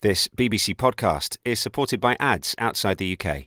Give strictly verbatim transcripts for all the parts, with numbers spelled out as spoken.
This B B C podcast is supported by ads outside the U K.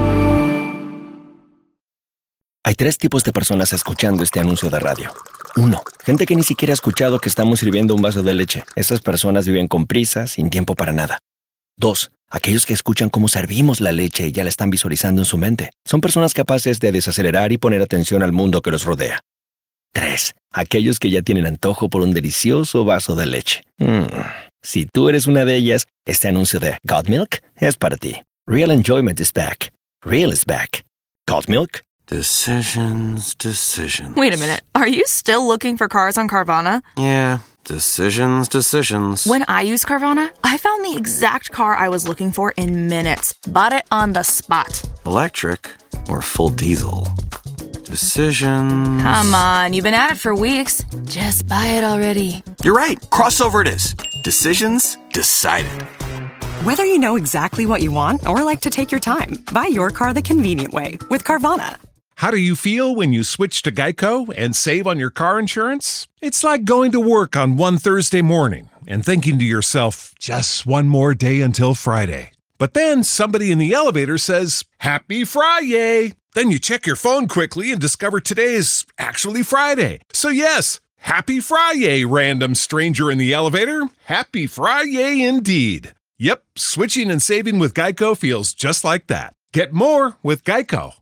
Hay tres tipos de personas escuchando este anuncio de radio. Uno, gente que ni siquiera ha escuchado que estamos sirviendo un vaso de leche. Esas personas viven con prisa, sin tiempo para nada. Dos, aquellos que escuchan cómo servimos la leche y ya la están visualizando en su mente. Son personas capaces de desacelerar y poner atención al mundo que los rodea. Tres, aquellos que ya tienen antojo por un delicioso vaso de leche. Mm. Si tú eres una de ellas, este anuncio de Got Milk es para ti. Real enjoyment is back. Real is back. Got Milk? Decisions, decisions. Wait a minute. Are you still looking for cars on Carvana? Yeah, decisions, decisions. When I used Carvana, I found the exact car I was looking for in minutes. Bought it on the spot. Electric or full diesel? Decisions. Come on, you've been at it for weeks. Just buy it already. You're right. Crossover it is. Decisions decided. Whether you know exactly what you want or like to take your time, buy your car the convenient way with Carvana. How do you feel when you switch to Geico and save on your car insurance? It's like going to work on one Thursday morning and thinking to yourself, just one more day until Friday. But then somebody in the elevator says, Happy Friday! Then you check your phone quickly and discover today is actually Friday. So yes, Happy Friday, random stranger in the elevator. Happy Friday indeed. Yep, switching and saving with Geico feels just like that. Get more with Geico.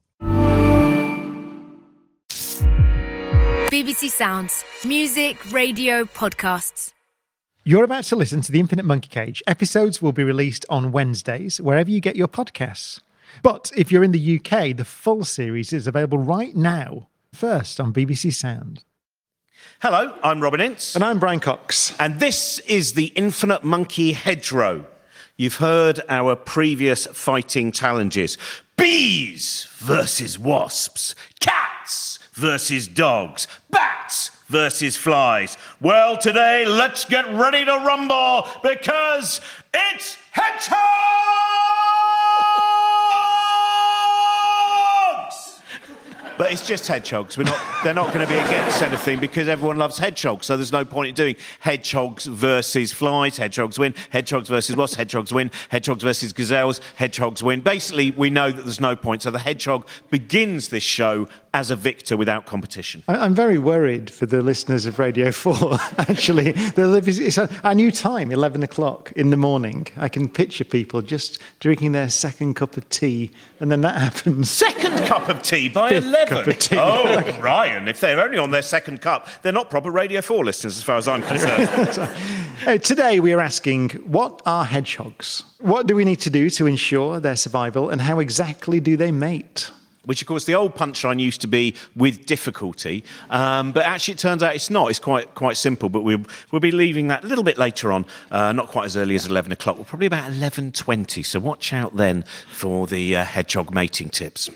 B B C Sounds. Music, radio, podcasts. You're about to listen to The Infinite Monkey Cage. Episodes will be released on Wednesdays, wherever you get your podcasts. But if you're in the U K, the full series is available right now, first on B B C Sound. Hello, I'm Robin Ince. And I'm Brian Cox. And this is The Infinite Monkey Hedgerow. You've heard our previous fighting challenges. Bees versus wasps. Cats versus dogs. Bats versus flies. Well, today, let's get ready to rumble because it's hedgehogs! But it's just hedgehogs. We're not, they're not going to be against anything because everyone loves hedgehogs. So there's no point in doing hedgehogs versus flies. Hedgehogs win. Hedgehogs versus wasps. Hedgehogs win. Hedgehogs versus gazelles. Hedgehogs win. Basically, we know that there's no point. So the hedgehog begins this show as a victor without competition. I'm very worried for the listeners of Radio four, actually. It's a new time, eleven o'clock in the morning. I can picture people just drinking their second cup of tea, and then that happens. Second cup of tea by eleven? Cup of tea. Oh, Ryan, if they're only on their second cup, they're not proper Radio four listeners as far as I'm concerned. uh, today we are asking, what are hedgehogs? What do we need to do to ensure their survival, and how exactly do they mate? Which, of course, the old punchline used to be with difficulty, um, but actually it turns out it's not. It's quite quite simple, but we'll, we'll be leaving that a little bit later on, uh, not quite as early as eleven o'clock. We're probably about eleven twenty, so watch out then for the uh, hedgehog mating tips.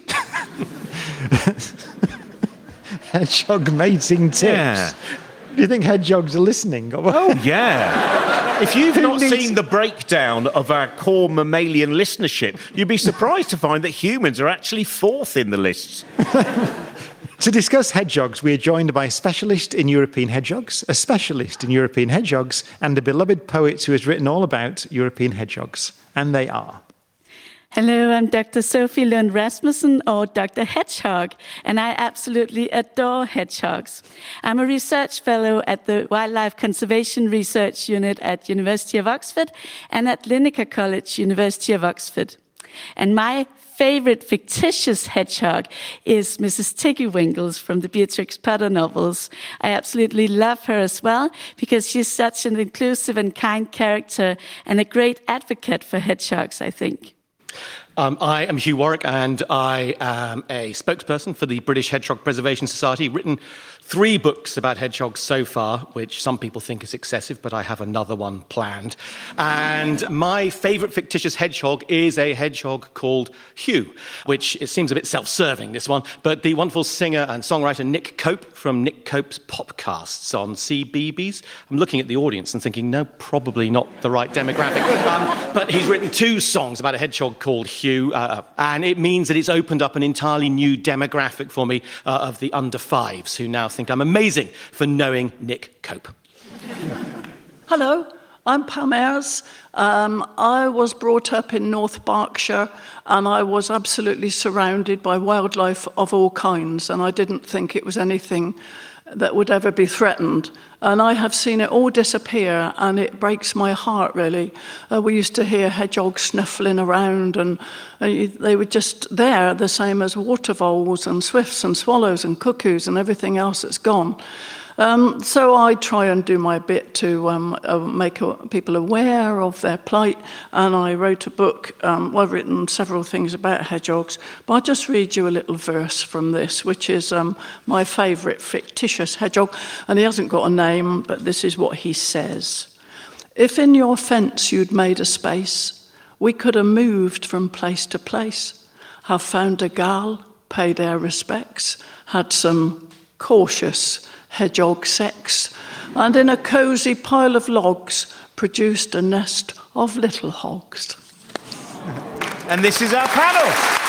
Hedgehog mating tips? Yeah. Do you think hedgehogs are listening? Oh, yeah. If you've not seen the breakdown of our core mammalian listenership, you'd be surprised to find that humans are actually fourth in the lists. To discuss hedgehogs, we are joined by a specialist in European hedgehogs, a specialist in European hedgehogs, and a beloved poet who has written all about European hedgehogs. And they are... Hello, I'm Doctor Sophie Lund Rasmussen, or Doctor Hedgehog, and I absolutely adore hedgehogs. I'm a research fellow at the Wildlife Conservation Research Unit at University of Oxford and at Linacre College, University of Oxford. And my favorite fictitious hedgehog is Missus Tiggy Wingles from the Beatrix Potter novels. I absolutely love her as well because she's such an inclusive and kind character and a great advocate for hedgehogs, I think. Um, I am Hugh Warwick, and I am a spokesperson for the British Hedgehog Preservation Society. Written three books about hedgehogs so far, which some people think is excessive, but I have another one planned. And my favourite fictitious hedgehog is a hedgehog called Hugh, which it seems a bit self-serving, this one, but the wonderful singer and songwriter Nick Cope from Nick Cope's Popcasts on C B B S. I'm looking at the audience and thinking, no, probably not the right demographic. um, but he's written two songs about a hedgehog called Hugh, uh, and it means that it's opened up an entirely new demographic for me uh, of the under fives who now think I'm amazing for knowing Nick Cope. Hello, I'm Pam Ayres. Um, I was brought up in North Berkshire, and I was absolutely surrounded by wildlife of all kinds, and I didn't think it was anything that would ever be threatened. And I have seen it all disappear, and it breaks my heart, really. Uh, we used to hear hedgehogs snuffling around, and uh, they were just there, the same as water voles and swifts and swallows and cuckoos and everything else that's gone. Um, so I try and do my bit to um, uh, make uh, people aware of their plight, and I wrote a book. Um, well, I've written several things about hedgehogs, but I'll just read you a little verse from this, which is um, my favourite fictitious hedgehog, and he hasn't got a name, but this is what he says. If in your fence you'd made a space, we could have moved from place to place, have found a gal, paid our respects, had some cautious hedgehog sex, and in a cosy pile of logs produced a nest of little hogs. And this is our panel.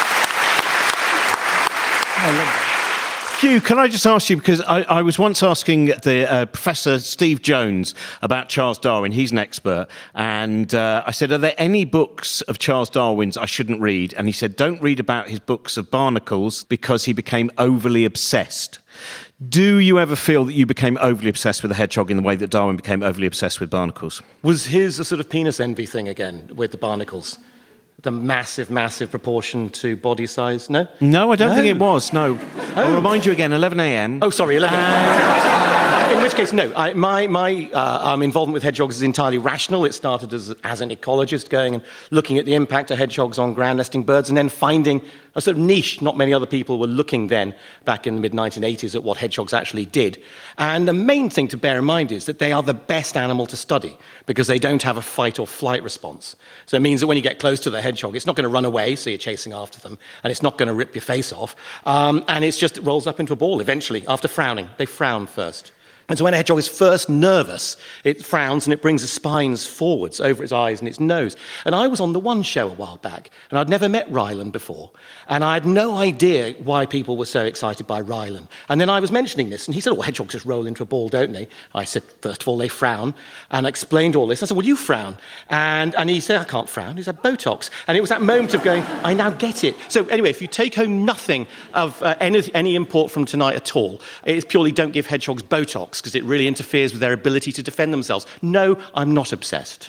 Hugh, can I just ask you, because I, I was once asking the uh, Professor Steve Jones about Charles Darwin, he's an expert, and uh, I said, are there any books of Charles Darwin's I shouldn't read? And he said, don't read about his books of barnacles because he became overly obsessed. Do you ever feel that you became overly obsessed with the hedgehog in the way that Darwin became overly obsessed with barnacles? Was his a sort of penis envy thing again with the barnacles? The massive, massive proportion to body size? No? No, I don't No. think it was, no. I'll Oh. remind you again, eleven a.m. Oh, sorry, eleven. In which case, no. I, my my uh, um, involvement with hedgehogs is entirely rational. It started as, as an ecologist, going and looking at the impact of hedgehogs on ground nesting birds, and then finding a sort of niche. Not many other people were looking then, back in the mid nineteen eighties, at what hedgehogs actually did. And the main thing to bear in mind is that they are the best animal to study because they don't have a fight or flight response. So it means that when you get close to the hedgehog, it's not going to run away, so you're chasing after them, and it's not going to rip your face off. Um, and it's just, it rolls up into a ball eventually after frowning. They frown first. And so when a hedgehog is first nervous, it frowns and it brings the spines forwards over its eyes and its nose. And I was on the One show a while back, and I'd never met Ryland before. And I had no idea why people were so excited by Ryland. And then I was mentioning this, and he said, oh, hedgehogs just roll into a ball, don't they? I said, first of all, they frown. And I explained all this. I said, well, you frown. And, and he said, I can't frown. He said, Botox. And it was that moment of going, I now get it. So anyway, if you take home nothing of uh, any, any import from tonight at all, it's purely don't give hedgehogs Botox, because it really interferes with their ability to defend themselves. No, I'm not obsessed.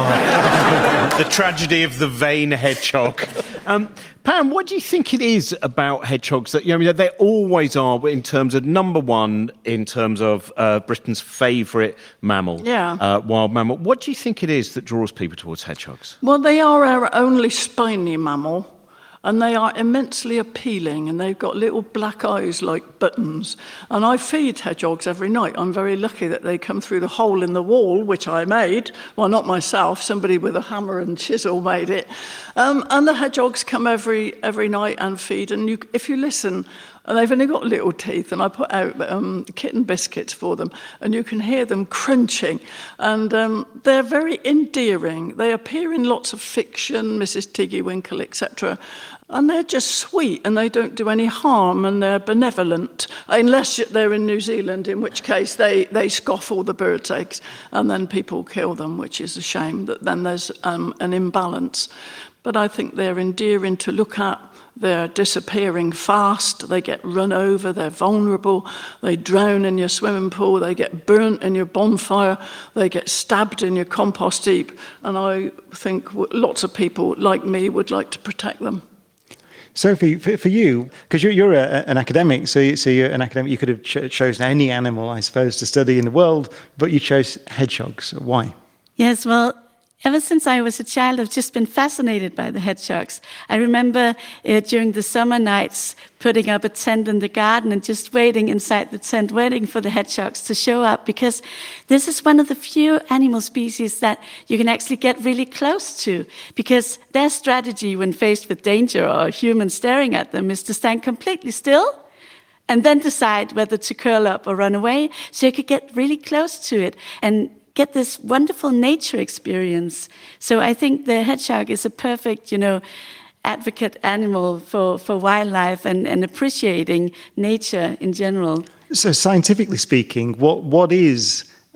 Oh, the tragedy of the vain hedgehog. Um, Pam, what do you think it is about hedgehogs that, you know, they always are in terms of number one, in terms of uh, Britain's favourite mammal, Yeah. uh, wild mammal. What do you think it is that draws people towards hedgehogs? Well, they are our only spiny mammal, and they are immensely appealing, and they've got little black eyes like buttons. And I feed hedgehogs every night. I'm very lucky that they come through the hole in the wall, which I made. Well, not myself, somebody with a hammer and chisel made it. Um, and the hedgehogs come every every night and feed, and you, if you listen, and they've only got little teeth, and I put out um, kitten biscuits for them, and you can hear them crunching. And um, they're very endearing. They appear in lots of fiction, Missus Tiggy Winkle, et cetera. And they're just sweet, and they don't do any harm, and they're benevolent, unless they're in New Zealand, in which case they, they scoff all the birds' eggs, and then people kill them, which is a shame, that then there's um, an imbalance. But I think they're endearing to look at. They're disappearing fast, they get run over, they're vulnerable, they drown in your swimming pool, they get burnt in your bonfire, they get stabbed in your compost heap, and I think lots of people like me would like to protect them. Sophie, for, for you, because you're, you're a, an academic, so, you, so you're an academic, you could have ch- chosen any animal, I suppose, to study in the world, but you chose hedgehogs. Why? Yes, well, ever since I was a child, I've just been fascinated by the hedgehogs. I remember uh, during the summer nights putting up a tent in the garden and just waiting inside the tent, waiting for the hedgehogs to show up, because this is one of the few animal species that you can actually get really close to, because their strategy when faced with danger or humans staring at them is to stand completely still and then decide whether to curl up or run away, so you could get really close to it and get this wonderful nature experience. So I think the hedgehog is a perfect, you know, advocate animal for, for wildlife and, and appreciating nature in general. So scientifically speaking, what what is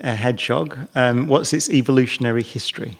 a hedgehog? Um, what's its evolutionary history?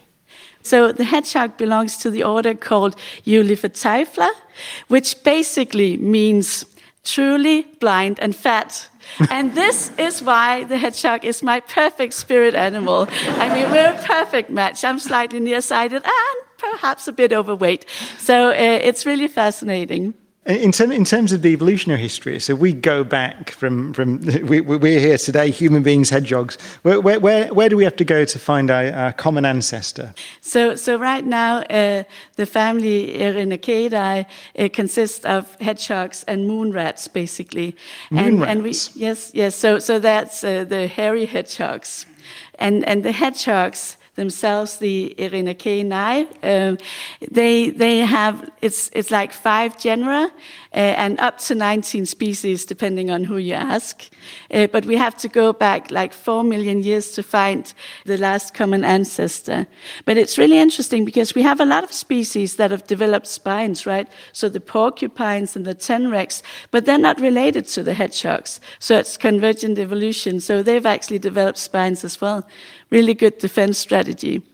So the hedgehog belongs to the order called Euliphatiphla, which basically means truly blind and fat. And this is why the hedgehog is my perfect spirit animal. I mean, we're a perfect match. I'm slightly nearsighted and perhaps a bit overweight. So uh, it's really fascinating. In, term, in terms of the evolutionary history, so we go back from, from we, we're here today, human beings, hedgehogs. Where, where, where, where do we have to go to find our, our common ancestor? So, so right now, uh, the family Erinaceidae uh, consists of hedgehogs and moon rats, basically. Moon and, rats? And we, yes, yes. So, so that's uh, the hairy hedgehogs, and and the hedgehogs themselves, the Erinaceidae, um, they they have it's it's like five genera uh, and up to nineteen species, depending on who you ask. Uh, but we have to go back like four million years to find the last common ancestor. But it's really interesting because we have a lot of species that have developed spines, right? So the porcupines and the tenrecs, but they're not related to the hedgehogs. So it's convergent evolution. So they've actually developed spines as well. Really good defense strategy.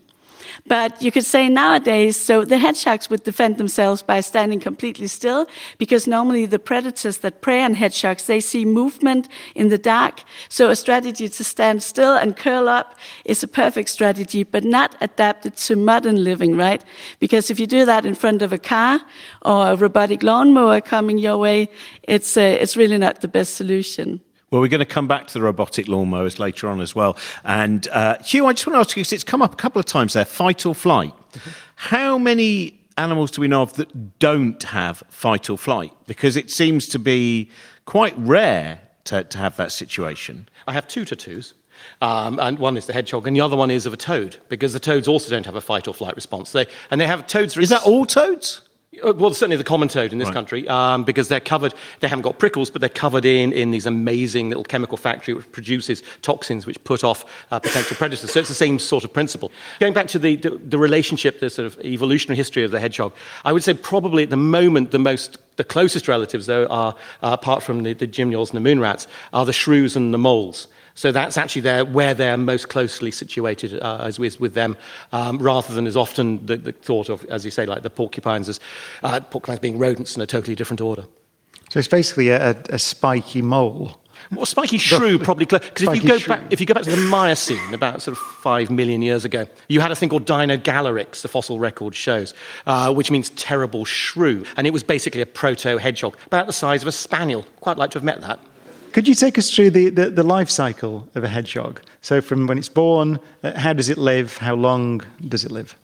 But you could say nowadays, so the hedgehogs would defend themselves by standing completely still, because normally the predators that prey on hedgehogs, they see movement in the dark. So a strategy to stand still and curl up is a perfect strategy, but not adapted to modern living, right? Because if you do that in front of a car or a robotic lawnmower coming your way, it's uh, it's really not the best solution. Well, we're going to come back to the robotic lawnmowers later on as well. And uh, Hugh, I just want to ask you, because it's come up a couple of times there, fight or flight. Mm-hmm. How many animals do we know of that don't have fight or flight? Because it seems to be quite rare to, to have that situation. I have two tattoos. Um, and one is the hedgehog, and the other one is of a toad, because the toads also don't have a fight or flight response. They, and they have toads... Is that all toads? Well, certainly the common toad in this right. country, um, because they're covered, they haven't got prickles, but they're covered in, in these amazing little chemical factory which produces toxins which put off uh, potential predators. So it's the same sort of principle. Going back to the, the, the relationship, the sort of evolutionary history of the hedgehog, I would say probably at the moment the most, the closest relatives, though, are, uh, apart from the, the gymnols and the moon rats, are the shrews and the moles. So that's actually their, where they're most closely situated, uh, as with, with them, um, rather than as often the, the thought of, as you say, like the porcupines, as uh, porcupines being rodents in a totally different order. So it's basically a, a spiky mole. Well, spiky shrew probably, because if you go shrew. back, if you go back to the Miocene, about sort of five million years ago, you had a thing called Dinogalarix, the fossil record shows, uh, which means terrible shrew, and it was basically a proto-hedgehog, about the size of a spaniel. Quite like to have met that. Could you take us through the, the, the life cycle of a hedgehog? So from when it's born, uh, how does it live? How long does it live?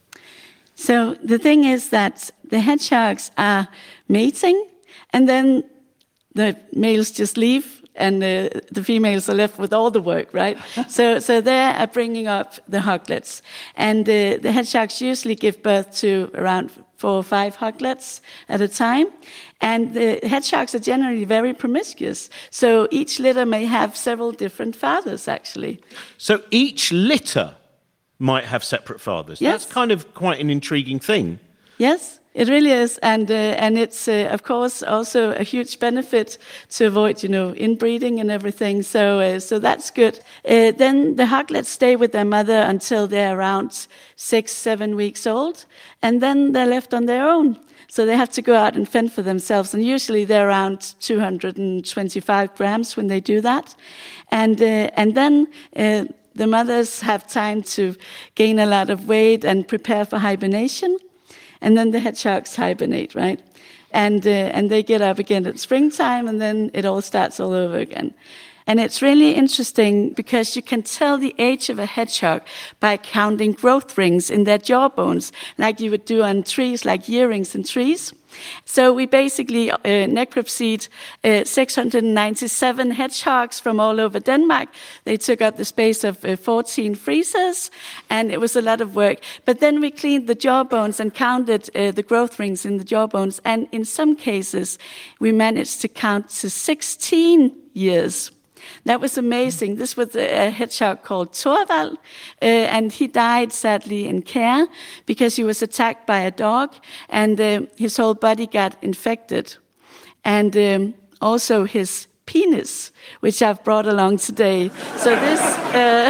So the thing is that the hedgehogs are mating, and then the males just leave, and the, the females are left with all the work, right? so so they are bringing up the hoglets. And uh, the hedgehogs usually give birth to around four or five hoglets at a time. And the hedgehogs are generally very promiscuous. So each litter may have several different fathers, actually. So each litter might have separate fathers. Yes. That's kind of quite an intriguing thing. Yes, it really is. And uh, and it's, uh, of course, also a huge benefit to avoid, you know, inbreeding and everything. So uh, so that's good. Uh, then the hoglets stay with their mother until they're around six, seven weeks old. And then they're left on their own. So they have to go out and fend for themselves. And usually they're around two hundred twenty-five grams when they do that. And, uh, and then uh, the mothers have time to gain a lot of weight and prepare for hibernation. And then the hedgehogs hibernate, right? And, uh, and they get up again at springtime, and then it all starts all over again. And it's really interesting because you can tell the age of a hedgehog by counting growth rings in their jawbones, like you would do on trees, like year rings in trees. So we basically uh, necropsied uh, six hundred ninety-seven hedgehogs from all over Denmark. They took up the space of uh, fourteen freezers, and it was a lot of work. But then we cleaned the jawbones and counted uh, the growth rings in the jawbones, and in some cases, we managed to count to sixteen years. That was amazing. This was a hedgehog called Torvald, uh, and he died sadly in care because he was attacked by a dog, and uh, his whole body got infected. And um, also his penis, which I've brought along today. So this, uh,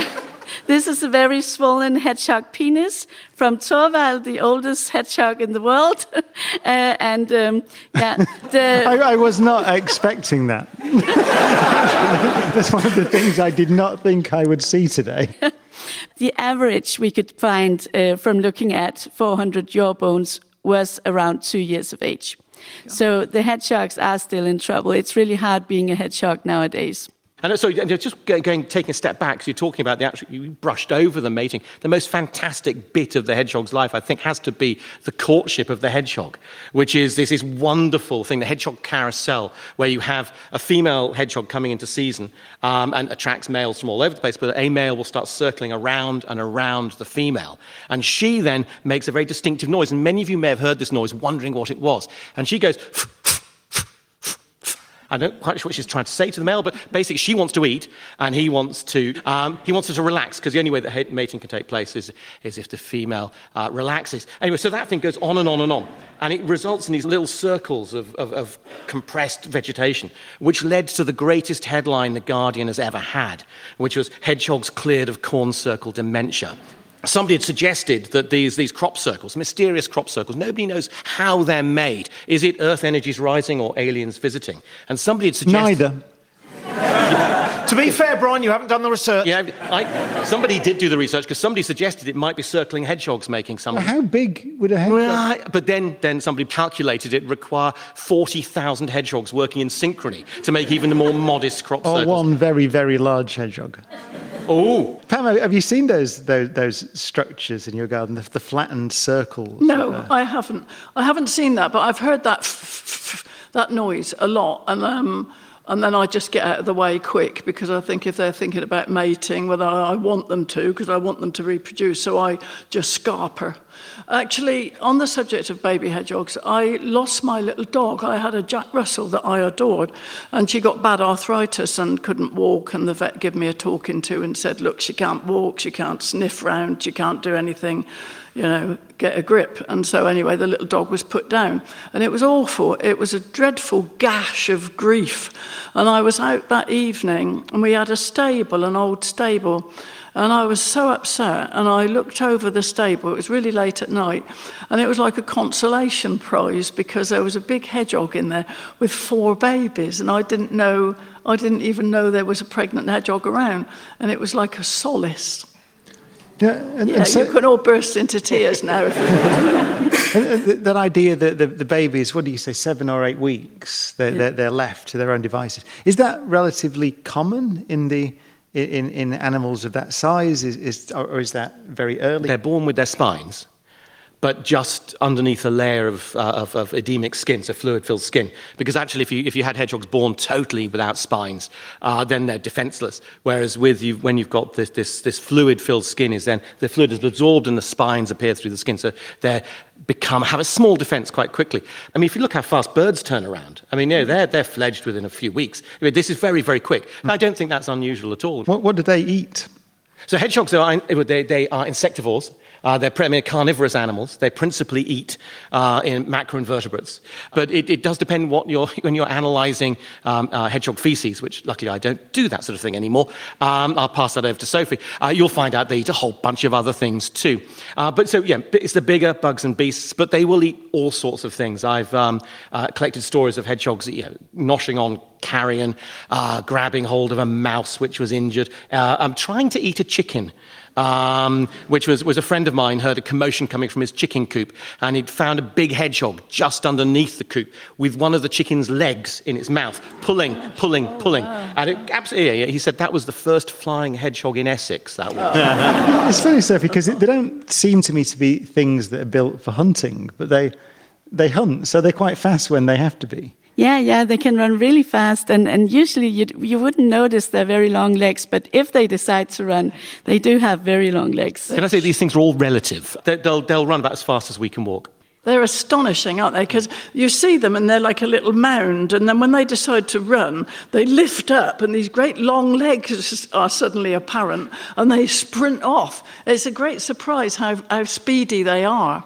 This is a very swollen hedgehog penis from Torvald, the oldest hedgehog in the world. uh, and um, yeah, the I, I was not expecting that. That's one of the things I did not think I would see today. the average we could find uh, from looking at four hundred jawbones was around two years of age. Yeah. So the hedgehogs are still in trouble. It's really hard being a hedgehog nowadays. And so, just going, taking a step back, because you're talking about the actual, you brushed over the mating. The most fantastic bit of the hedgehog's life, I think, has to be the courtship of the hedgehog, which is this, this wonderful thing, the hedgehog carousel, where you have a female hedgehog coming into season um, and attracts males from all over the place, but a male will start circling around and around the female. And she then makes a very distinctive noise, and many of you may have heard this noise, wondering what it was. And she goes... I don't quite sure what she's trying to say to the male, but basically she wants to eat, and he wants to um, he wants her to relax, because the only way that mating can take place is, is if the female uh, relaxes. Anyway, so that thing goes on and on and on, and it results in these little circles of, of, of compressed vegetation, which led to the greatest headline The Guardian has ever had, which was "Hedgehogs Cleared of Corn Circle Dementia." Somebody had suggested that these, these crop circles, mysterious crop circles, nobody knows how they're made. Is it Earth energies rising or aliens visiting? And somebody had suggested... Neither. To be fair, Brian, you haven't done the research. Yeah, I, somebody did do the research, because somebody suggested it might be circling hedgehogs making something. How big would a hedgehog... Right, but then, then somebody calculated it require forty thousand hedgehogs working in synchrony to make even a more modest crop Or circles. one very, very large hedgehog. Oh, Pam, have you seen those those, those structures in your garden, the, the flattened circles? No, uh, I haven't. I haven't seen that, but I've heard that that noise a lot, and um, and then I just get out of the way quick, because I think if they're thinking about mating, whether I want them to, because I want them to reproduce, so I just scarper. Actually, on the subject of baby hedgehogs, I lost my little dog. I had a Jack Russell that I adored, and she got bad arthritis and couldn't walk, and the vet gave me a talking to and said, look, she can't walk, she can't sniff round, she can't do anything, you know, get a grip. And so anyway, the little dog was put down, and it was awful. It was a dreadful gash of grief. And I was out that evening, and we had a stable, an old stable, and I was so upset, and I looked over the stable. It was really late at night, and it was like a consolation prize, because there was a big hedgehog in there with four babies, and I didn't know, I didn't even know there was a pregnant hedgehog around, and it was like a solace. Yeah, and, yeah and so, you can all burst into tears now. that, that idea that the, the babies, what do you say, seven or eight weeks, they're, yeah. they're, they're left to their own devices. Is that relatively common in the in, in animals of that size, is, is, or is that very early? They're born with their spines, but just underneath a layer of, uh, of, of edemic skin, so fluid-filled skin. Because actually, if you, if you had hedgehogs born totally without spines, uh, then they're defenseless. Whereas with you, when you've got this, this, this fluid-filled skin, is then the fluid is absorbed and the spines appear through the skin, so they become have a small defense quite quickly. I mean, if you look how fast birds turn around, I mean, you know, they're, they're fledged within a few weeks. I mean, this is very, very quick. Mm. I don't think that's unusual at all. What, what do they eat? So hedgehogs are, they, they are insectivores. Uh, they're I mean, carnivorous animals. They principally eat uh, in macroinvertebrates. But it, it does depend what you're, when you're analysing um, uh, hedgehog feces, which luckily I don't do that sort of thing anymore. Um, I'll pass that over to Sophie. Uh, you'll find out they eat a whole bunch of other things too. Uh, but so, yeah, it's the bigger bugs and beasts, but they will eat all sorts of things. I've um, uh, collected stories of hedgehogs, you know, noshing on carrion, uh, grabbing hold of a mouse which was injured. Uh, I'm trying to eat a chicken. Um, which was, was a friend of mine heard a commotion coming from his chicken coop, and he'd found a big hedgehog just underneath the coop with one of the chicken's legs in its mouth, pulling, pulling, pulling. And it, absolutely, yeah, he said that was the first flying hedgehog in Essex, that was. It's funny, Sophie, because they don't seem to me to be things that are built for hunting, but they, they hunt, so they're quite fast when they have to be. Yeah, yeah, they can run really fast, and, and usually you you wouldn't notice their very long legs, but if they decide to run, they do have very long legs. Can I say these things are all relative? They, they'll, they'll run about as fast as we can walk. They're astonishing, aren't they? Because you see them and they're like a little mound, and then when they decide to run, they lift up and these great long legs are suddenly apparent, and they sprint off. It's a great surprise how, how speedy they are.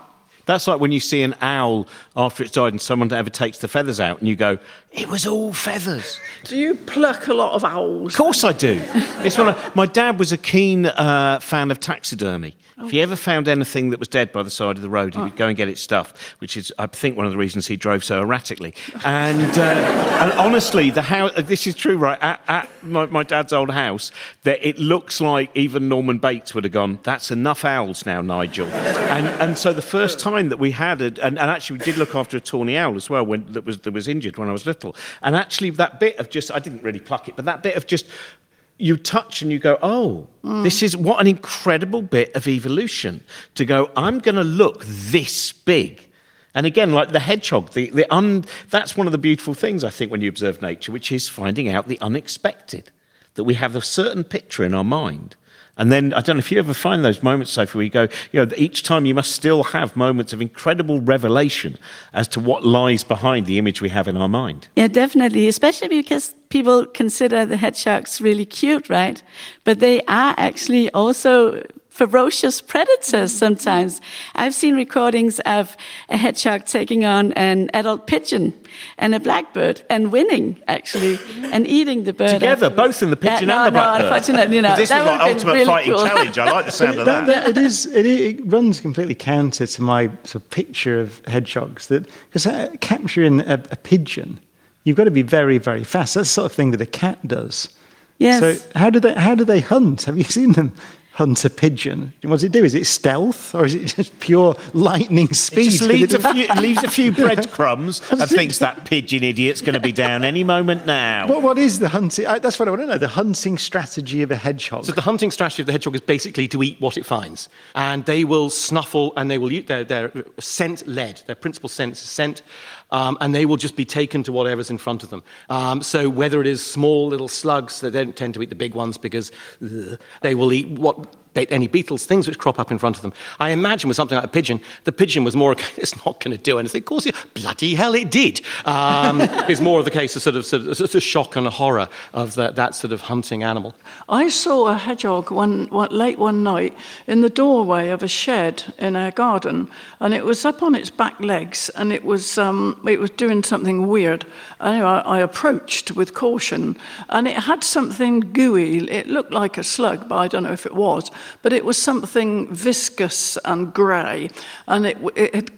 That's like when you see an owl after it's died and someone ever takes the feathers out and you go, it was all feathers. Do you pluck a lot of owls? Of course I do. It's one of, my dad was a keen uh, fan of taxidermy. If he ever found anything that was dead by the side of the road, he would go and get it stuffed, which is, I think, one of the reasons he drove so erratically. And, uh, and honestly, the house, this is true, right? At, at my, my dad's old house, that it looks like even Norman Bates would have gone, that's enough owls now, Nigel. And and so the first time that we had, a, and, and actually we did look after a tawny owl as well, when that was that was injured when I was little. And actually that bit of just, I didn't really pluck it, but that bit of just, you touch and you go, oh, mm. this is what an incredible bit of evolution to go, I'm going to look this big. And again, like the hedgehog, the, the un, that's one of the beautiful things, I think, when you observe nature, which is finding out the unexpected, that we have a certain picture in our mind. And then, I don't know if you ever find those moments, Sophie, where you go, you know, each time you must still have moments of incredible revelation as to what lies behind the image we have in our mind. Yeah, definitely, especially because people consider the hedgehogs really cute, right? But they are actually also ferocious predators sometimes. I've seen recordings of a hedgehog taking on an adult pigeon and a blackbird and winning, actually, and eating the bird. Together, afterwards. both in the pigeon yeah, and no, the blackbird. No, unfortunately, no. This is That like would've ultimate been really fighting cool. challenge. I like the sound of that. That- it is. It, it runs completely counter to my sort of picture of hedgehogs. That because uh, capturing a, a pigeon, you've got to be very, very fast. That's the sort of thing that a cat does. Yes. So how do they? How do they hunt? Have you seen them hunt a pigeon? What does it do? Is it stealth or is it just pure lightning speed? It just leaves a few, leaves a few breadcrumbs and thinks that pigeon idiot's going to be down any moment now. What, what is the hunting? I, that's what I want to know. The hunting strategy of a hedgehog. So the hunting strategy of the hedgehog is basically to eat what it finds. And they will snuffle and they will eat their, their scent-led. Their principal sense is scent. Um, and they will just be taken to whatever's in front of them. Um, so whether it is small little slugs, they don't tend to eat the big ones because ugh, they will eat what any beetles, things which crop up in front of them. I imagine with something like a pigeon, the pigeon was more, it's not going to do anything. Of course, it, bloody hell, it did. Um, it's more of the case of sort of, sort of, sort of shock and horror of the, that sort of hunting animal. I saw a hedgehog one, one late one night in the doorway of a shed in our garden, and it was up on its back legs, and it was um, it was doing something weird. Anyway, I, I approached with caution, and it had something gooey. It looked like a slug, but I don't know if it was. But it was something viscous and grey, and it, it had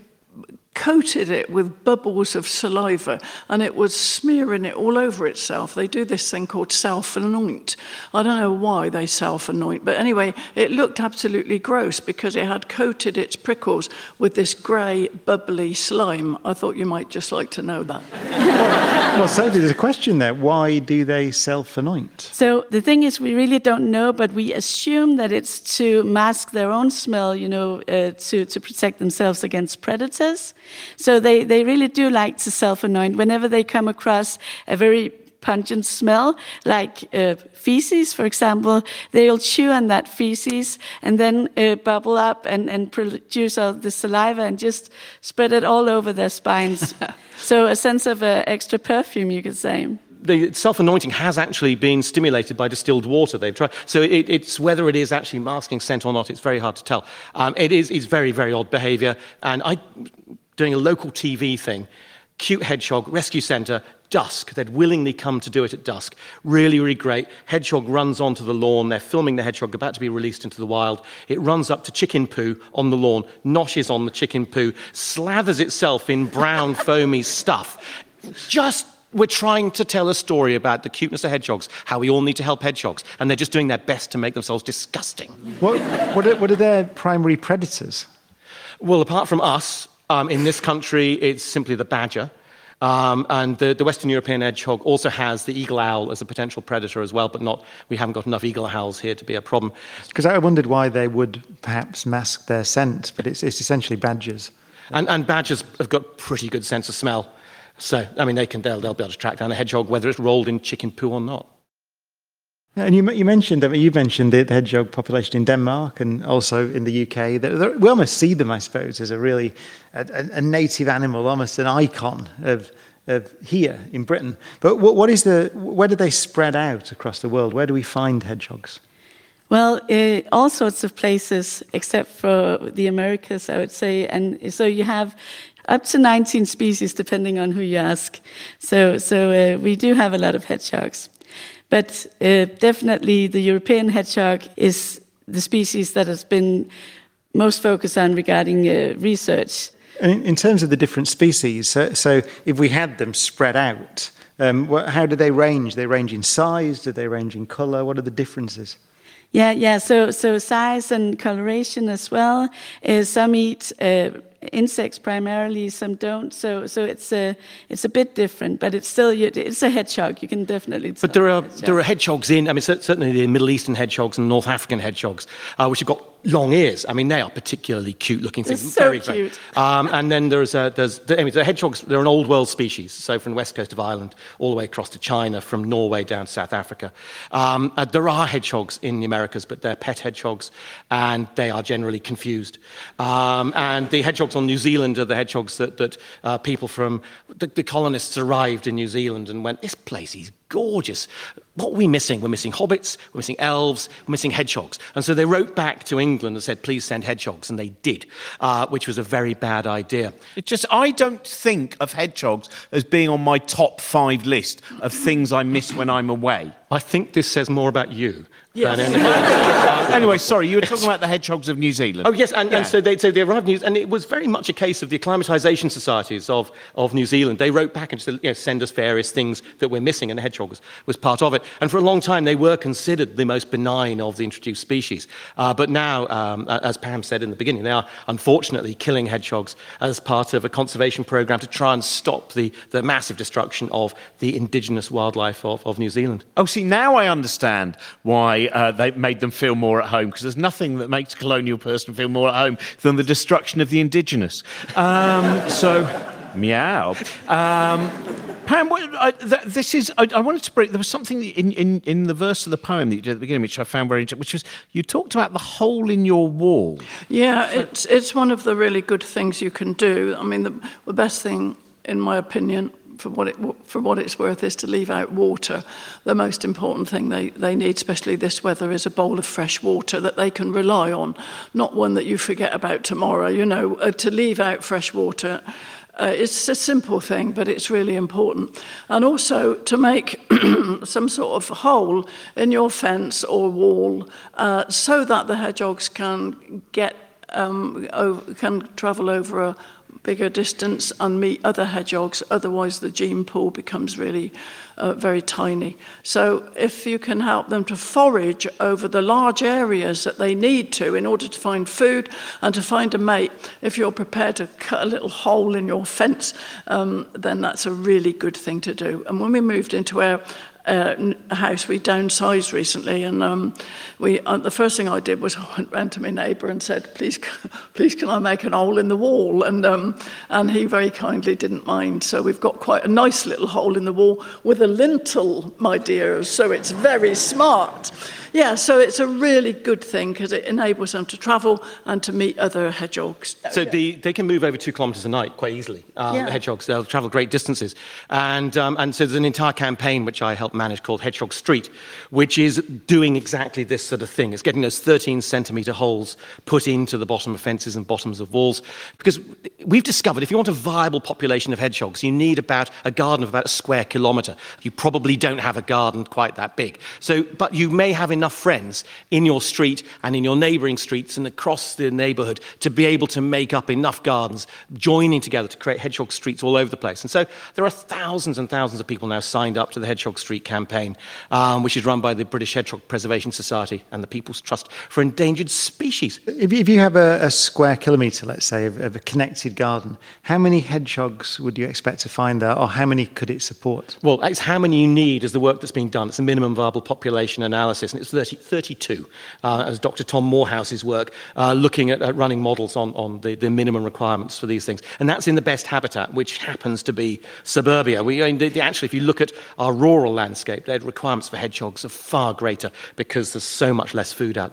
coated it with bubbles of saliva, and it was smearing it all over itself. They do this thing called self-anoint. I don't know why they self-anoint, but anyway, it looked absolutely gross because it had coated its prickles with this grey, bubbly slime. I thought you might just like to know that. Well, Sophie, there's a question there. Why do they self-anoint? So the thing is, we really don't know, but we assume that it's to mask their own smell, you know, uh, to, to protect themselves against predators. So they, they really do like to self-anoint. Whenever they come across a very pungent smell, like uh, feces, for example, they'll chew on that feces and then uh, bubble up and, and produce all the saliva and just spread it all over their spines. So a sense of uh, extra perfume, you could say. The self-anointing has actually been stimulated by distilled water. They've tried. So it, it's whether it is actually masking scent or not, it's very hard to tell. Um, it is it's very, very odd behavior. And I, doing a local T V thing, cute hedgehog, rescue centre, dusk. They'd willingly come to do it at dusk. Really, really great. Hedgehog runs onto the lawn. They're filming the hedgehog about to be released into the wild. It runs up to chicken poo on the lawn, noshes on the chicken poo, slathers itself in brown, foamy stuff. Just We're trying to tell a story about the cuteness of hedgehogs, how we all need to help hedgehogs, and they're just doing their best to make themselves disgusting. What, what, are, what are their primary predators? Well, apart from us, um, in this country, it's simply the badger. Um, and the, the Western European hedgehog also has the eagle owl as a potential predator as well, but not. We haven't got enough eagle owls here to be a problem. Because I wondered why they would perhaps mask their scent, but it's, it's essentially badgers. And, and badgers have got pretty good sense of smell. So, I mean, they can, they'll, they'll be able to track down a hedgehog, whether it's rolled in chicken poo or not. And you, you mentioned, I mean, you mentioned the hedgehog population in Denmark and also in the U K. They're, they're, we almost see them, I suppose, as a really a, a native animal, almost an icon of, of here in Britain. But what, what is the? Where do they spread out across the world? Where do we find hedgehogs? Well, uh, all sorts of places except for the Americas, I would say. And so you have up to nineteen species, depending on who you ask. So, so uh, we do have a lot of hedgehogs. But uh, definitely the European hedgehog is the species that has been most focused on regarding uh, research. In, in terms of the different species, so, so if we had them spread out, um, what, how do they range? They range in size? Do they range in colour? What are the differences? Yeah, yeah. So, so size and coloration as well. Uh, some eat uh, insects primarily, some don't. So, so it's a it's a bit different, but it's still it's a hedgehog. You can definitely. But there are there are hedgehogs in. I mean, certainly the Middle Eastern hedgehogs and North African hedgehogs, uh, which have got long ears. I mean, they are particularly cute-looking things. They're so very, cute. Very, um, and then there's a, there's the, I mean, the hedgehogs. They're an old world species. So from the west coast of Ireland all the way across to China, from Norway down to South Africa. Um, uh, there are hedgehogs in the Americas, but they're pet hedgehogs, and they are generally confused. Um, and the hedgehogs on New Zealand are the hedgehogs that that uh, people from the, the colonists arrived in New Zealand and went, "This place is gorgeous. What are we missing? We're missing hobbits, we're missing elves, we're missing hedgehogs." And so they wrote back to England and said, "Please send hedgehogs," and they did, uh, which was a very bad idea. It just, I don't think of hedgehogs as being on my top five list of things I miss when I'm away. I think this says more about you. Yes. than anything else. Anyway, sorry, you were talking about the hedgehogs of New Zealand. Oh, yes, and, Yeah. and so, they, so they arrived in New and it was very much a case of the acclimatization societies of, of New Zealand. They wrote back and said, you know, send us various things that we're missing, and the hedgehog was, was part of it. And for a long time, they were considered the most benign of the introduced species. Uh, but now, um, as Pam said in the beginning, they are unfortunately killing hedgehogs as part of a conservation program to try and stop the, the massive destruction of the indigenous wildlife of, of New Zealand. Oh, see, now I understand why uh, they made them feel more at home, because there's nothing that makes a colonial person feel more at home than the destruction of the indigenous. Um, so, meow. Um, Pam, what, I, th- this is, I, I wanted to break, there was something in, in, in the verse of the poem that you did at the beginning, which I found very interesting, which was, you talked about the hole in your wall. Yeah, it's it's one of the really good things you can do. I mean, the, the best thing, in my opinion, for what it for what it's worth, is to leave out water. The most important thing they, they need, especially this weather, is a bowl of fresh water that they can rely on, not one that you forget about tomorrow. You know, uh, to leave out fresh water. Uh, it's a simple thing, but it's really important. And also to make some sort of hole in your fence or wall uh, so that the hedgehogs can get um, over, can travel over a bigger distance and meet other hedgehogs. Otherwise, the gene pool becomes really uh, very tiny. So if you can help them to forage over the large areas that they need to in order to find food and to find a mate, if you're prepared to cut a little hole in your fence, um, then that's a really good thing to do. And when we moved into our Uh, house, we downsized recently, and um, we uh, the first thing I did was I went round to my neighbour and said, please please can I make an hole in the wall, and um, and he very kindly didn't mind. So we've got quite a nice little hole in the wall with a lintel, my dears, so it's very smart. Yeah, so it's a really good thing because it enables them to travel and to meet other hedgehogs. So the, they can move over two kilometres a night quite easily. Um, Yeah. The hedgehogs, they'll travel great distances. And, um, and so there's an entire campaign which I help manage called Hedgehog Street, which is doing exactly this sort of thing. It's getting those thirteen centimetre holes put into the bottom of fences and bottoms of walls. Because we've discovered if you want a viable population of hedgehogs, you need about a garden of about a square kilometre. You probably don't have a garden quite that big. So, but you may have enough friends in your street and in your neighbouring streets and across the neighbourhood to be able to make up enough gardens, joining together to create hedgehog streets all over the place. And so there are thousands and thousands of people now signed up to the Hedgehog Street campaign, um, which is run by the British Hedgehog Preservation Society and the People's Trust for Endangered Species. If, if you have a, a square kilometre, let's say, of, of a connected garden, how many hedgehogs would you expect to find there, or how many could it support? Well, it's how many you need is the work that's being done. It's a minimum viable population analysis, and it's thirty, thirty-two, uh, as Doctor Tom Morehouse's work, uh, looking at, at running models on, on the, the minimum requirements for these things. And that's in the best habitat, which happens to be suburbia. We, I mean, the, the, actually, if you look at our rural landscape, the requirements for hedgehogs are far greater because there's so much less food out there.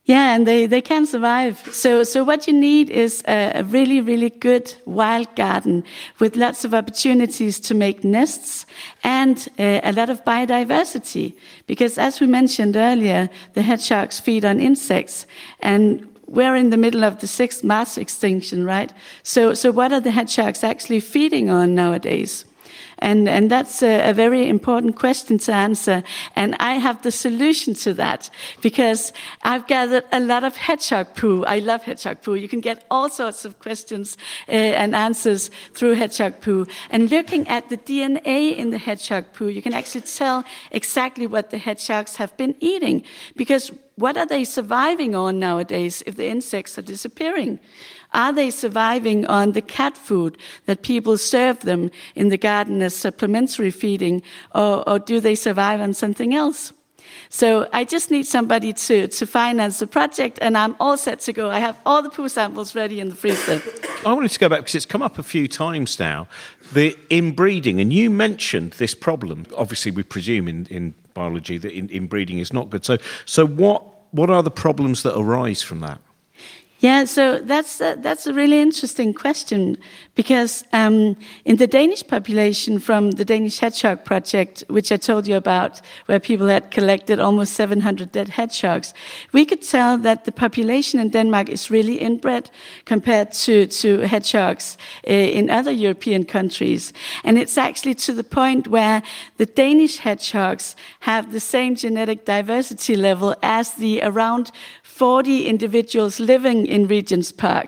Yeah, and they, they can survive. So so what you need is a, a really, really good wild garden with lots of opportunities to make nests and uh, a lot of biodiversity. Because as we mentioned earlier, the hedgehogs feed on insects, and we're in the middle of the sixth mass extinction, right? So so what are the hedgehogs actually feeding on nowadays? And, and that's a, a very important question to answer. And I have the solution to that because I've gathered a lot of hedgehog poo. I love hedgehog poo. You can get all sorts of questions uh, and answers through hedgehog poo. And looking at the D N A in the hedgehog poo, you can actually tell exactly what the hedgehogs have been eating. Because what are they surviving on nowadays if the insects are disappearing? Are they surviving on the cat food that people serve them in the garden as supplementary feeding, or, or do they survive on something else? So I just need somebody to, to finance the project, and I'm all set to go. I have all the poo samples ready in the freezer. I wanted to go back because it's come up a few times now, the inbreeding, and you mentioned this problem. Obviously, we presume in, in biology that in, inbreeding is not good. So, so what what are the problems that arise from that? Yeah, so that's a, that's a really interesting question because um, in the Danish population from the Danish Hedgehog Project, which I told you about, where people had collected almost seven hundred dead hedgehogs, we could tell that the population in Denmark is really inbred compared to, to hedgehogs uh, in other European countries. And it's actually to the point where the Danish hedgehogs have the same genetic diversity level as the around forty individuals living in Regent's Park.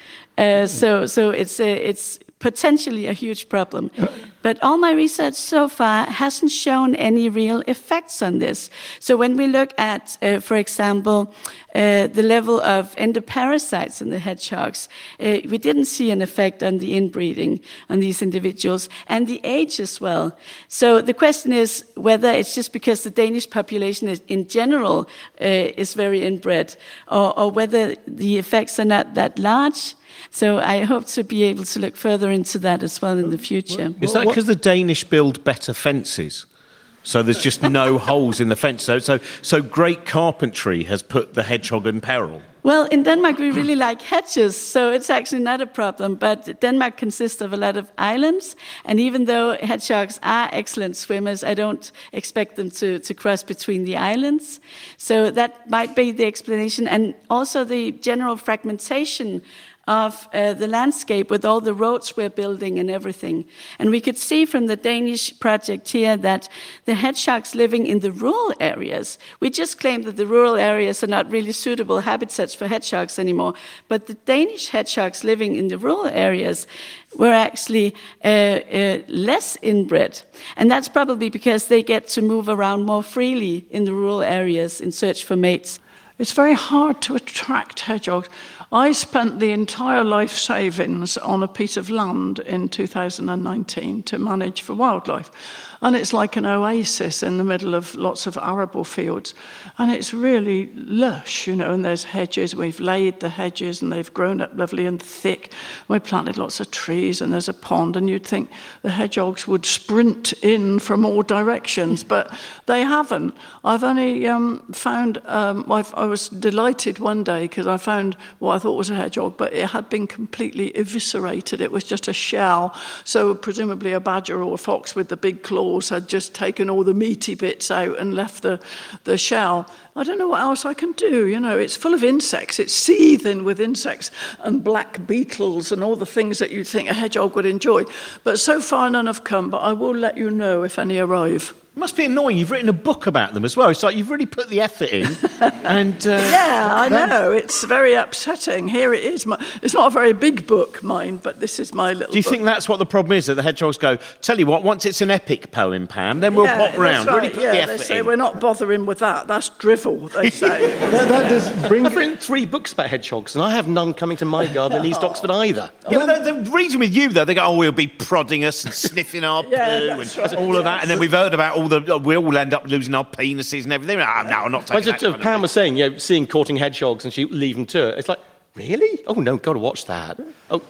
Uh, so so it's a, it's potentially a huge problem. But all my research so far hasn't shown any real effects on this. So when we look at, uh, for example, uh, the level of endoparasites in the hedgehogs, uh, we didn't see an effect on the inbreeding on these individuals and the age as well. So the question is whether it's just because the Danish population is, in general uh, is very inbred, or, or whether the effects are not that large. So I hope to be able to look further into that as well in the future. Is that because the Danish build better fences? So there's just no holes in the fence. So, so, so great carpentry has put the hedgehog in peril. Well, in Denmark, we really like hedges, so it's actually not a problem. But Denmark consists of a lot of islands, and even though hedgehogs are excellent swimmers, I don't expect them to, to cross between the islands. So that might be the explanation. And also the general fragmentation of uh, the landscape with all the roads we're building and everything. And we could see from the Danish project here that the hedgehogs living in the rural areas, we just claim that the rural areas are not really suitable habitats for hedgehogs anymore, but the Danish hedgehogs living in the rural areas were actually uh, uh, less inbred. And that's probably because they get to move around more freely in the rural areas in search for mates. It's very hard to attract hedgehogs. I spent the entire life savings on a piece of land in two thousand nineteen to manage for wildlife. And it's like an oasis in the middle of lots of arable fields. And it's really lush, you know, and there's hedges. We've laid the hedges and they've grown up lovely and thick. We planted lots of trees and there's a pond, and you'd think the hedgehogs would sprint in from all directions, but they haven't. I've only um, found, um, I've, I was delighted one day because I found what I thought was a hedgehog, but it had been completely eviscerated. It was just a shell. So presumably a badger or a fox with the big claws had just taken all the meaty bits out and left the, the shell. I don't know what else I can do, you know, it's full of insects, it's seething with insects and black beetles and all the things that you'd think a hedgehog would enjoy. But so far none have come, but I will let you know if any arrive. It must be annoying. You've written a book about them as well. It's like you've really put the effort in. and uh, yeah, I know. It's very upsetting. Here it is. My, it's not a very big book, mine, but this is my little Do you book. think that's what the problem is, that the hedgehogs go, tell you what, once it's an epic poem, Pam, then we'll yeah, pop round. Right. Really put yeah, the effort they say in. we're not bothering with that. That's drivel, they say. that, that does bring... I've written three books about hedgehogs, and I have none coming to my garden in East Oxford either. Yeah, but the, the reason with you, though, they go, oh, we'll be prodding us and sniffing our Yeah, poo that's and right. all of that. And then we've heard about all the, we all end up losing our penises and everything. Ah, no, I'm not taking Well, that. just, uh, kind of Pam thing. was saying, you know, seeing Courting Hedgehogs and she leave them to it. It's like, really? Oh, no, got to watch that. Oh,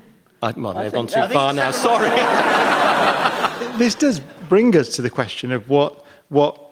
I might have gone too far now, sorry. This does bring us to the question of what what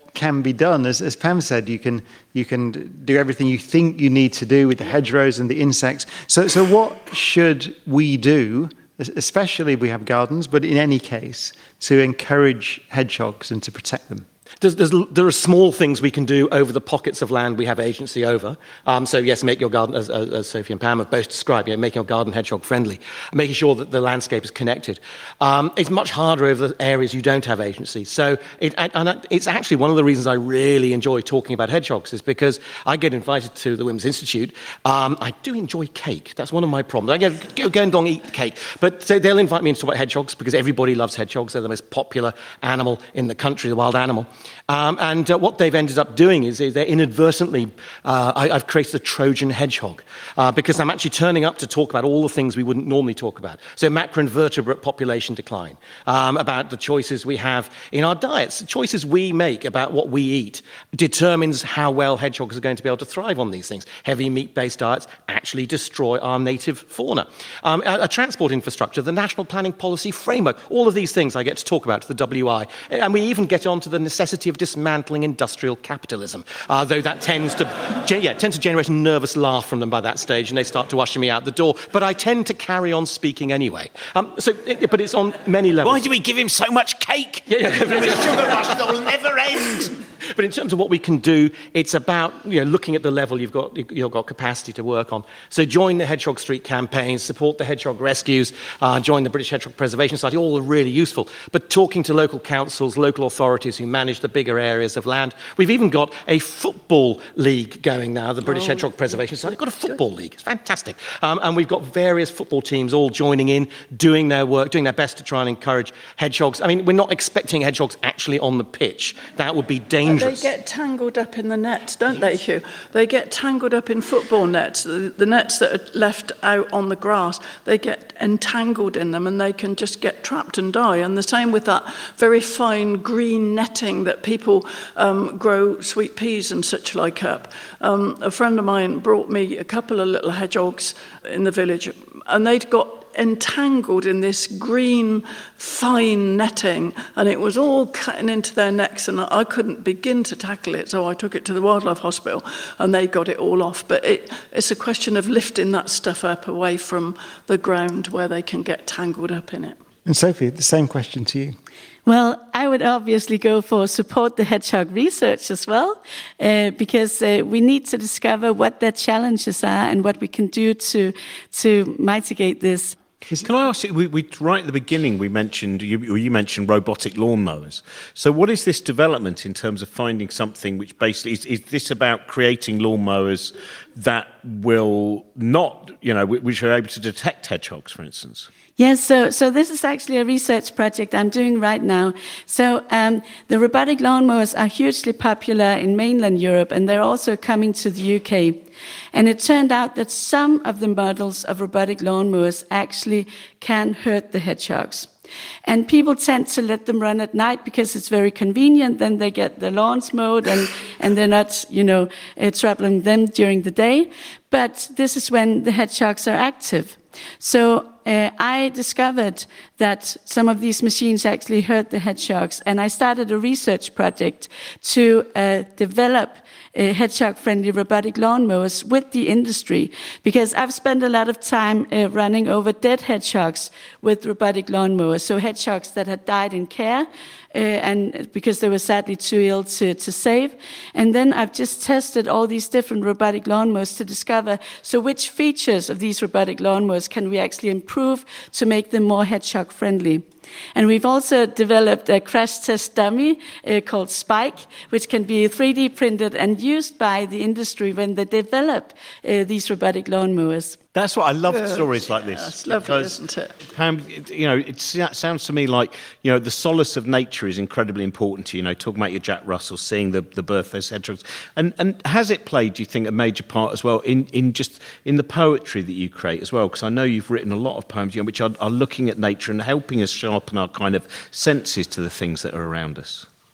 can be done? As, as Pam said, you can you can do everything you think you need to do with the hedgerows and the insects. So, so what should we do, especially if we have gardens, but in any case, to encourage hedgehogs and to protect them? There's, there's, there are small things we can do over the pockets of land we have agency over. Um, so yes, make your garden, as, as Sophie and Pam have both described, you know, making your garden hedgehog friendly, making sure that the landscape is connected. Um, it's much harder over the areas you don't have agency. So it, and it's actually one of the reasons I really enjoy talking about hedgehogs is because I get invited to the Women's Institute. Um, I do enjoy cake. That's one of my problems. I get, go, go and go and eat cake. But so they'll invite me in to talk about hedgehogs because everybody loves hedgehogs. They're the most popular animal in the country, the wild animal. Um, and uh, what they've ended up doing is, is they're inadvertently, uh, I, I've created a Trojan hedgehog uh, because I'm actually turning up to talk about all the things we wouldn't normally talk about. So macroinvertebrate population decline, um, about the choices we have in our diets, the choices we make about what we eat determines how well hedgehogs are going to be able to thrive on these things. Heavy meat-based diets actually destroy our native fauna. Um, a, a transport infrastructure, the National Planning Policy Framework, all of these things I get to talk about to the W I. And we even get on to the necessity of dismantling industrial capitalism, uh, though that tends to, yeah, tends to generate a nervous laugh from them by that stage, and they start to usher me out the door. But I tend to carry on speaking anyway. Um, so, it, but it's on many levels. Why do we give him so much cake? Yeah, yeah. The sugar rush that will never end. But in terms of what we can do, it's about you know looking at the level you've got you've got capacity to work on. So join the Hedgehog Street campaigns, support the hedgehog rescues, uh, join the British Hedgehog Preservation Society. All are really useful. But talking to local councils, local authorities who manage the bigger areas of land. We've even got a football league going now. The British oh, Hedgehog Preservation Society got a football league. It's fantastic. Um, and we've got various football teams all joining in, doing their work, doing their best to try and encourage hedgehogs. I mean, we're not expecting hedgehogs actually on the pitch. That would be dangerous. They get tangled up in the nets, don't they, Hugh? They get tangled up in football nets. The, the nets that are left out on the grass, they get entangled in them and they can just get trapped and die. And the same with that very fine green netting that people um, grow sweet peas and such like up. Um, a friend of mine brought me a couple of little hedgehogs in the village, and they'd got entangled in this green fine netting, and it was all cutting into their necks, and I couldn't begin to tackle it, so I took it to the wildlife hospital and they got it all off. But it, it's a question of lifting that stuff up away from the ground where they can get tangled up in it. And Sophie, the same question to you. Well, I would obviously go for support the hedgehog research as well, uh, because uh, we need to discover what their challenges are and what we can do to to mitigate this. Can I ask you, we, we, right at the beginning, we mentioned, you, you mentioned robotic lawnmowers. So what is this development in terms of finding something which basically, is, is this about creating lawnmowers that will not, you know, which are able to detect hedgehogs, for instance? Yes, so so this is actually a research project I'm doing right now. So um, the robotic lawnmowers are hugely popular in mainland Europe, and they're also coming to the U K. And it turned out that some of the models of robotic lawnmowers actually can hurt the hedgehogs. And people tend to let them run at night because it's very convenient. Then they get the lawns mowed, and, and they're not, you know, uh, troubling them during the day. But this is when the hedgehogs are active. So uh, I discovered that some of these machines actually hurt the hedgehogs, and I started a research project to uh, develop uh, hedgehog-friendly robotic lawnmowers with the industry, because I've spent a lot of time uh, running over dead hedgehogs with robotic lawnmowers, so hedgehogs that had died in care, uh, and because they were sadly too ill to, to save. And then I've just tested all these different robotic lawnmowers to discover, so which features of these robotic lawnmowers can we actually improve to make them more hedgehog friendly. And we've also developed a crash test dummy uh, called Spike, which can be three D printed and used by the industry when they develop uh, these robotic lawnmowers. That's what I love. Good. Stories like this. Yeah, it's lovely, isn't it? Pam, you know, it sounds to me like, you know, the solace of nature is incredibly important to you. You know, talking about your Jack Russell, seeing the, the birth of those hedgehogs, and and has it played, do you think, a major part as well in in just in the poetry that you create as well? Because I know you've written a lot of poems, you know, which are, are looking at nature and helping us sharpen our kind of senses to the things that are around us.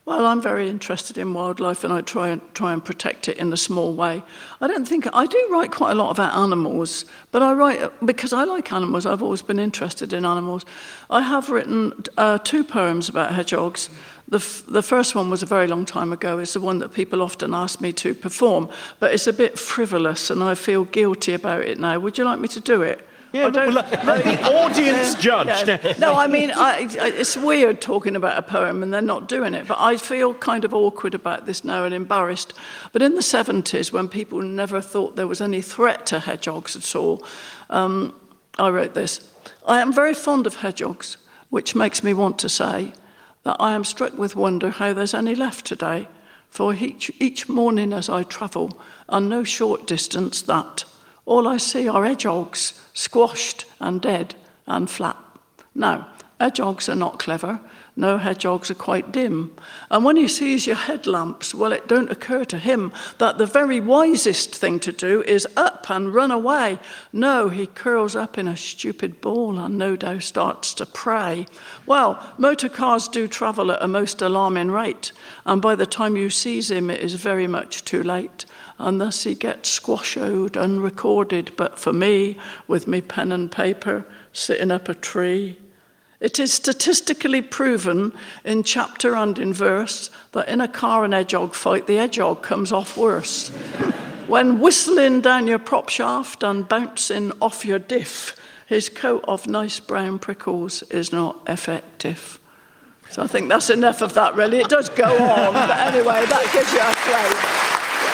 Well, I'm very interested in wildlife, and I try and try and protect it in a small way. I don't think I do write quite a lot about animals, but I write because I like animals. I've always been interested in animals. I have written uh, two poems about hedgehogs. The, f- the first one was a very long time ago. It's the one that people often ask me to perform, but it's a bit frivolous, and I feel guilty about it now. Would you like me to do it? Yeah, well, let, let the audience judge. Yeah. No, I mean, I, I, it's weird talking about a poem and they're not doing it, but I feel kind of awkward about this now and embarrassed. But in the seventies, when people never thought there was any threat to hedgehogs at all, um, I wrote this. I am very fond of hedgehogs, which makes me want to say that I am struck with wonder how there's any left today, for each, each morning as I travel, on no short distance that all I see are hedgehogs, squashed and dead and flat. Now, hedgehogs are not clever. No, hedgehogs are quite dim. And when he sees your headlamps, well, it don't occur to him that the very wisest thing to do is up and run away. No, he curls up in a stupid ball and no doubt starts to pray. Well, motor cars do travel at a most alarming rate, and by the time you seize him, it is very much too late. And thus he gets squashoed, unrecorded, but for me, with me pen and paper, sitting up a tree. It is statistically proven in chapter and in verse that in a car and hedgehog fight, the hedgehog comes off worse. When whistling down your prop shaft and bouncing off your diff, his coat of nice brown prickles is not effective. So I think that's enough of that, really. It does go on, but anyway, that gives you a flavour.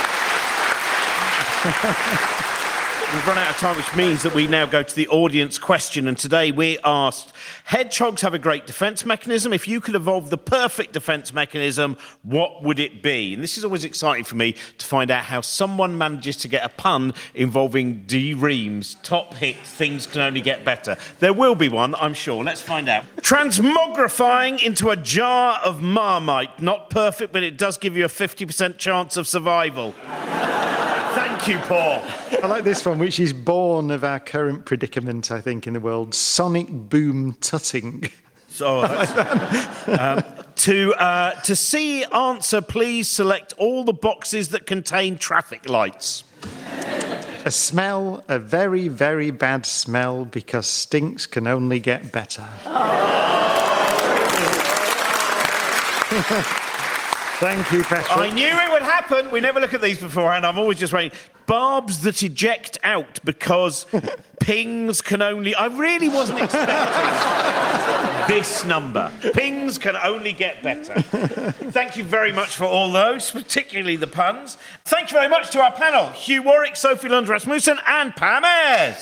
We've run out of time, which means that we now go to the audience question. And today we asked, hedgehogs have a great defense mechanism. If you could evolve the perfect defense mechanism, what would it be? And this is always exciting for me to find out how someone manages to get a pun involving D. Ream's top hit, Things Can Only Get Better. There will be one, I'm sure. Let's find out. Transmogrifying into a jar of Marmite. Not perfect, but it does give you a fifty percent chance of survival. Thank you, Paul. I like this one, which is born of our current predicament, I think, in the world. Sonic boom tutting. So, um, to uh, to see answer, please select all the boxes that contain traffic lights. A smell, a very, very bad smell, because stinks can only get better. Thank you, Patrick. I knew it would happen. We never look at these beforehand. I'm always just waiting. Barbs that eject out because pings can only... I really wasn't expecting this number. Pings can only get better. Thank you very much for all those, particularly the puns. Thank you very much to our panel, Hugh Warwick, Sophie Lund Rasmussen and Pam Ayres.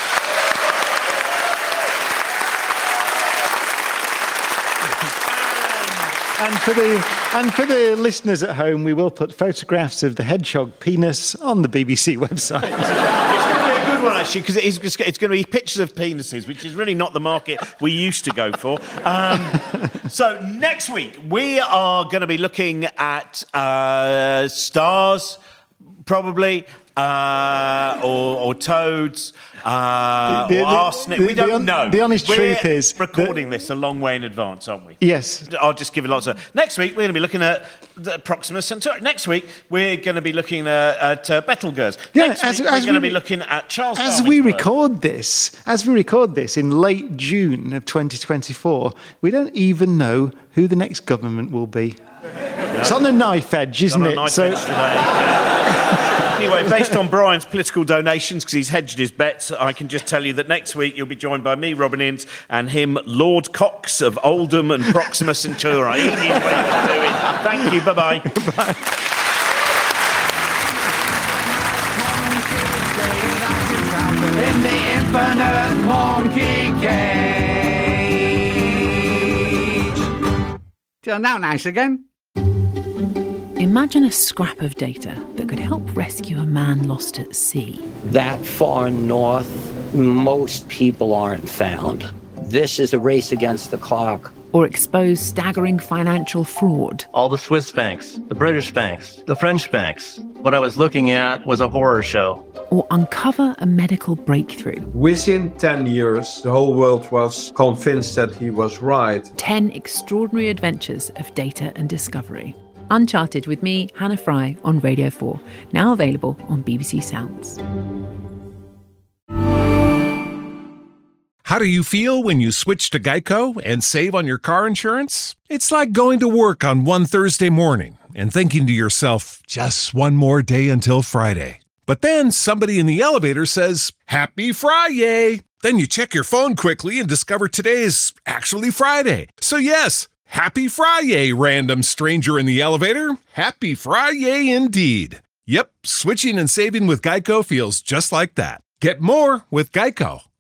And for the and for the listeners at home, we will put photographs of the hedgehog penis on the B B C website. It's going to be a good one, actually, because it's, it's going to be pictures of penises, which is really not the market we used to go for. Um, so next week, we are going to be looking at uh, stars, probably, uh, or, or toads. Uh, The- the- or arsenic. the- we the don't hon- know. the honest We're truth is that- recording this a long way in advance, aren't we? Yes. I'll just give you lots of... Next week, we're going to be looking at the Proxima Centauri. Next week, we're going to be looking at, at uh, Betelgeuse. Yeah, Next as- week, as we're going to we- be looking at Charles As Darwin's we work. record this, as we record this in late June of twenty twenty-four, we don't even know who the next government will be. It's on a knife edge, isn't On a it? knife So- edge today. Anyway, based on Brian's political donations, because he's hedged his bets, I can just tell you that next week you'll be joined by me, Robin Innes, and him, Lord Cox of Oldham and Proxima Centauri. He knew what he was doing. Thank you. Bye-bye. Bye. In the infinite monkey cage. Till now, nice again. Imagine a scrap of data that could help rescue a man lost at sea. That far north, most people aren't found. This is a race against the clock. Or expose staggering financial fraud. All the Swiss banks, the British banks, the French banks. What I was looking at was a horror show. or uncover a medical breakthrough. Within ten years, the whole world was convinced that he was right. ten extraordinary adventures of data and discovery. Uncharted with me, Hannah Fry, on Radio four, now available on B B C Sounds. How do you feel when you switch to Geico and save on your car insurance? It's like going to work on one Thursday morning and thinking to yourself, just one more day until Friday. But then somebody in the elevator says, Happy Friday! Then you check your phone quickly and discover today is actually Friday. So yes, Happy Friday, random stranger in the elevator. Happy Friday indeed. Yep, switching and saving with Geico feels just like that. Get more with Geico.